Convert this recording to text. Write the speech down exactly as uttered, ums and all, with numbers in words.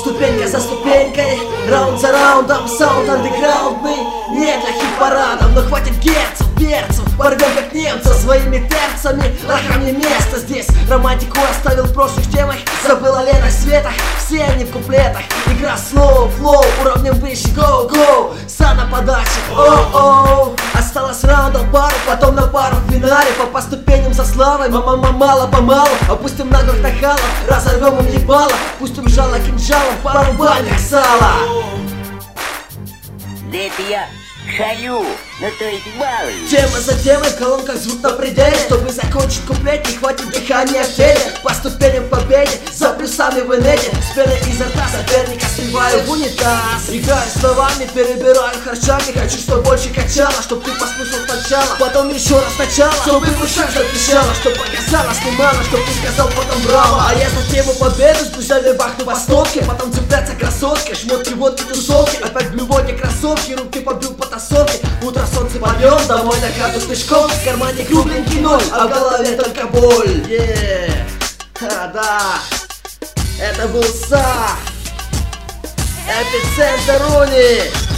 Ступенька за ступенькой, раунд за раундом, саунд андеграундный, не для хит-парадов, но хватит герцев, перцев, порвем как немцы своими терцами. Рахам не место здесь, романтику оставил в прошлых темах, забыл о летах, светах, все они в куплетах. Игра слоу, флоу, уровнем выше, гоу-гоу, са на подаче, оу-оу. Осталось раундов пару, потом на пару в финале, по, по ступеням за славой, мама мало-помалу. Опустим наглых нахалов, разорвем им ебало, пустим жало кинжалом, порубаем как сало. Да это я шалю, ну то есть балуюсь. Тема за темой, в колонках звук на пределе. Чтобы закончить куплет, не хватит дыхания в теле. По ступеням к победе, за плюсами в инете. С пеной изо рта соперника сливаю в унитаз. Играю словами, перебираю харчами. Хочу, чтоб больше качало, чтоб ты послушал сначала, потом еще раз сначала, чтобы в ушах запищало, чтоб показала, снимала, чтоб ты сказал потом браво. А я за тему победы, с друзьями бахну по стопке. Потом цепляться красотки, шмотки, водки, тусовки. Опять в блювоте кроссовки, руки побил по тасовке. Утро солнце подъем, домой на хату пешком. В кармане кругленький ноль, а в голове только боль. Yeah. А, да, это был Са, Эпицентр Уни.